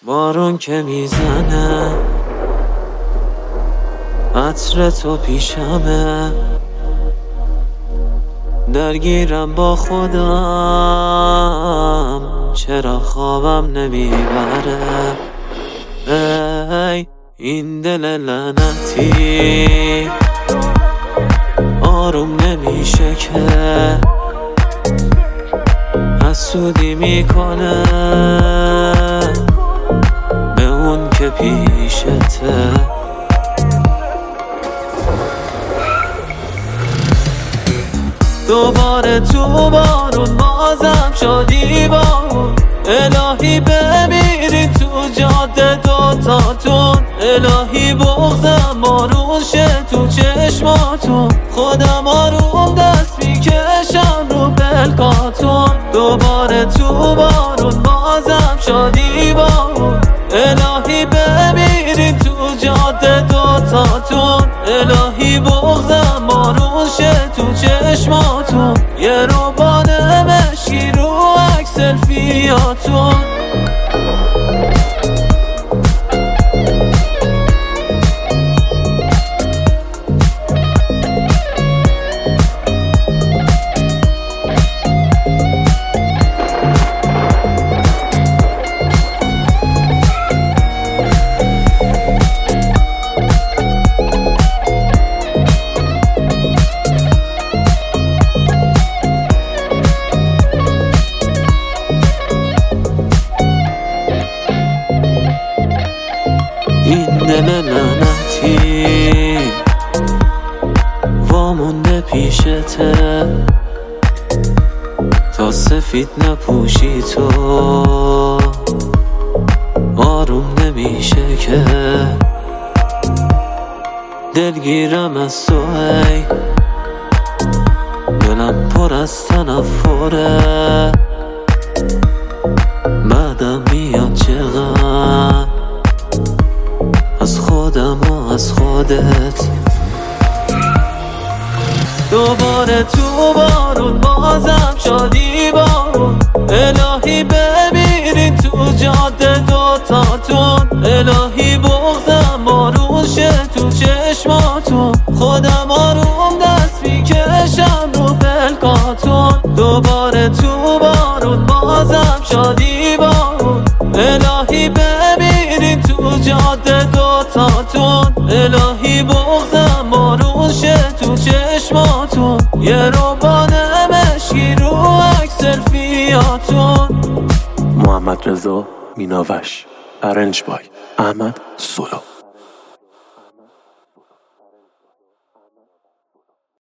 بارون که میزنه عطر تو پیشمه، درگیرم با خودم چرا خوابم نمیبره. ای این دل لعنتی آروم نمیشه که حسودی میکنه به اون که پیشته. دوباره تو بارون بازم شدی با اون، الهی بمیریم تو جاده دوتاتون، الهی بغضم بارون شه تو چشماتون، خودم آروم دست میکشم رو پلکاتون. دوباره تو بارون بازم شدی با اون، الهی بمیریم تو جاده دوتاتون، الهی بغضم بارون شه تو چشماتون، یه روبان مشکی رو عکس سلفیاتون. این دل لعنتی وامونده پیشته تا سفید نپوشی تو، آروم نمیشه که دلگیرم از تو. ای دلم پر از تنفره، بعدم میاد چقدر از خودم و از خودت. دوباره تو بارون بازم شدی بارون، الهی بمیریم تو جاده دوتاتون، الهی بغضم بارون شه تو چشماتون، خودم آروم دست میکشم رو پلکاتون. دوباره تو بارون بازم شدی بارون، الهی بمیریم تو جاده دوتاتون، الهی بغضم بارون شه تو چشماتون، یه روبان مشکی رو عکس سلفیاتون. محمد رضا میناوش، ارنج بای احمد سولو.